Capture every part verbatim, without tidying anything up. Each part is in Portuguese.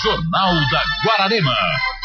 Jornal da Guararema.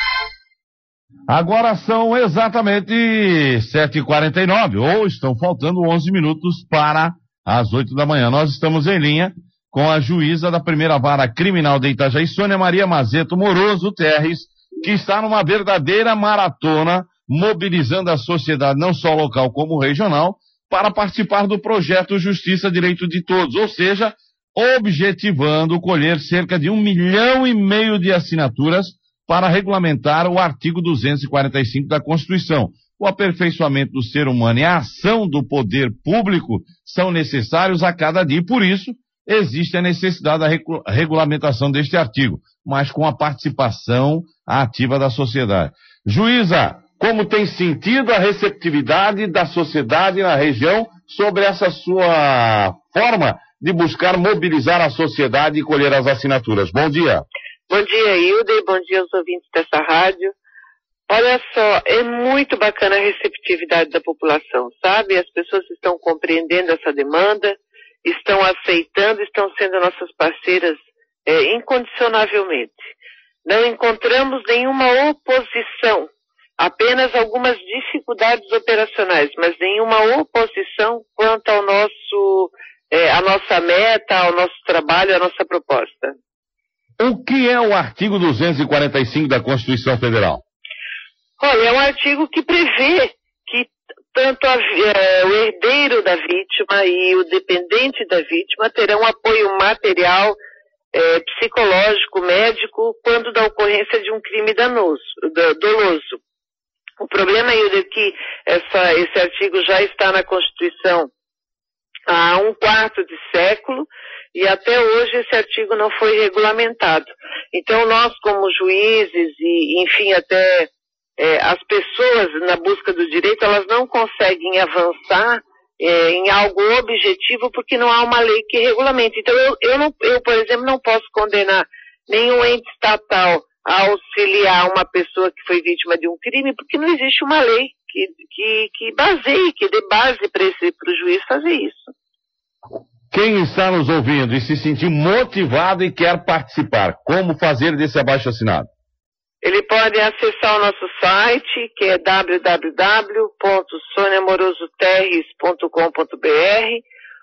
Agora são exatamente sete e quarenta e nove, ou estão faltando onze minutos para as oito da manhã. Nós estamos em linha com a juíza da primeira vara criminal de Itajaí, Sônia Maria Mazeto Moroso Terres, que está numa verdadeira maratona, mobilizando a sociedade, não só local como regional, para participar do projeto Justiça Direito de Todos, ou seja, objetivando colher cerca de um milhão e meio de assinaturas para regulamentar o artigo duzentos e quarenta e cinco da Constituição. O aperfeiçoamento do ser humano e a ação do poder público são necessários a cada dia, e por isso existe a necessidade da regu- regulamentação deste artigo, mas com a participação ativa da sociedade. Juíza, como tem sentido a receptividade da sociedade na região sobre essa sua forma de buscar mobilizar a sociedade e colher as assinaturas? Bom dia. Bom dia, Hilda, e bom dia aos ouvintes dessa rádio. Olha só, é muito bacana a receptividade da população, sabe? As pessoas estão compreendendo essa demanda, estão aceitando, estão sendo nossas parceiras é, incondicionavelmente. Não encontramos nenhuma oposição, apenas algumas dificuldades operacionais, mas nenhuma oposição quanto ao nosso, é, à nossa meta, ao nosso trabalho, à nossa proposta. O que é o artigo duzentos e quarenta e cinco da Constituição Federal? Olha, é um artigo que prevê que tanto a, é, o herdeiro da vítima e o dependente da vítima terão apoio material, é, psicológico, médico, quando da ocorrência de um crime danoso, doloso. O problema é que essa, esse artigo já está na Constituição há um quarto de século, e até hoje esse artigo não foi regulamentado. Então nós, como juízes e, enfim, até é, as pessoas na busca do direito, elas não conseguem avançar é, em algo objetivo porque não há uma lei que regulamente. Então eu, eu, não, eu, por exemplo, não posso condenar nenhum ente estatal a auxiliar uma pessoa que foi vítima de um crime porque não existe uma lei que, que, que baseie, que dê base para o juiz fazer isso. Quem está nos ouvindo e se sentir motivado e quer participar, como fazer desse abaixo-assinado? Ele pode acessar o nosso site, que é w w w ponto sonia moroso terres ponto com ponto b r,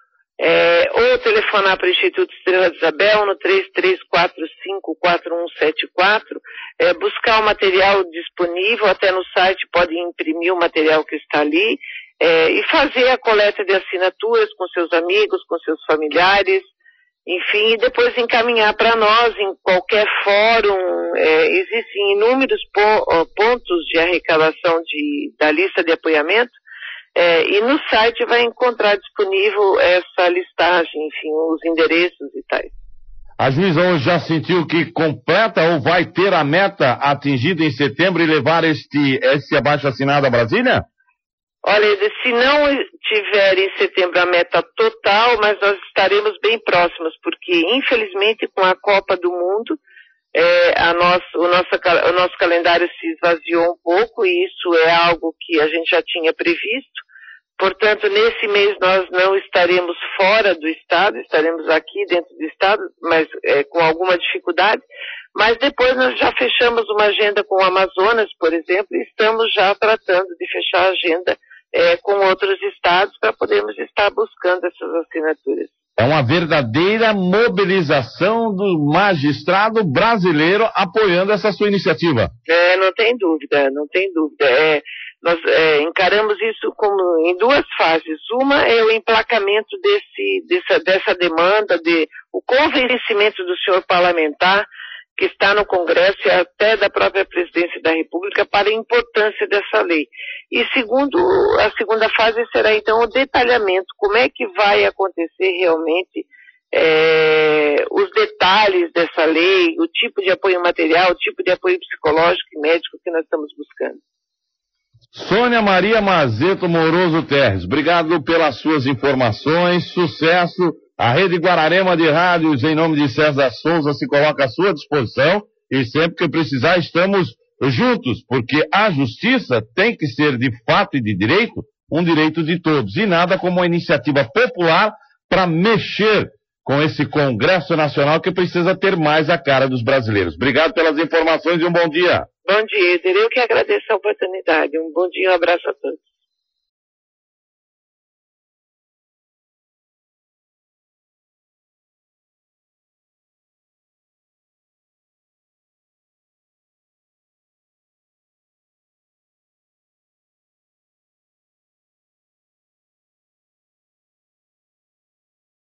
é, ou telefonar para o Instituto Estrela de Isabel no três três quatro cinco quatro um sete quatro, é, buscar o material disponível, até no site pode imprimir o material que está ali, É, e fazer a coleta de assinaturas com seus amigos, com seus familiares, enfim, e depois encaminhar para nós em qualquer fórum. É, existem inúmeros po- pontos de arrecadação de, da lista de apoiamento, é, e no site vai encontrar disponível essa listagem, enfim, os endereços e tais. A juíza hoje já sentiu que completa ou vai ter a meta atingida em setembro e levar este, este abaixo-assinado a Brasília? Olha, se não tiver em setembro a meta total, mas nós estaremos bem próximos, porque infelizmente com a Copa do Mundo, é, a nosso, o, nosso, o nosso calendário se esvaziou um pouco, e isso é algo que a gente já tinha previsto. Portanto, nesse mês nós não estaremos fora do estado, estaremos aqui dentro do estado, mas é, com alguma dificuldade. Mas depois nós já fechamos uma agenda com o Amazonas, por exemplo, e estamos já tratando de fechar a agenda É, com outros estados para podermos estar buscando essas assinaturas. É uma verdadeira mobilização do magistrado brasileiro apoiando essa sua iniciativa. É, não tem dúvida, não tem dúvida. É, nós é, encaramos isso como em duas fases. Uma é o emplacamento desse, dessa, dessa demanda, de, o convencimento do senhor parlamentar que está no Congresso e até da própria Presidência da República para a importância dessa lei. E segundo, a segunda fase será então o detalhamento, como é que vai acontecer realmente é, os detalhes dessa lei, o tipo de apoio material, o tipo de apoio psicológico e médico que nós estamos buscando. Sônia Maria Mazeto Moroso Terres, obrigado pelas suas informações, sucesso. A Rede Guararema de Rádios, em nome de César Souza, se coloca à sua disposição e sempre que precisar estamos juntos, porque a justiça tem que ser de fato e de direito um direito de todos e nada como uma iniciativa popular para mexer com esse Congresso Nacional que precisa ter mais a cara dos brasileiros. Obrigado pelas informações e um bom dia. Bom dia, Eder. Eu que agradeço a oportunidade. Um bom dia e um abraço a todos.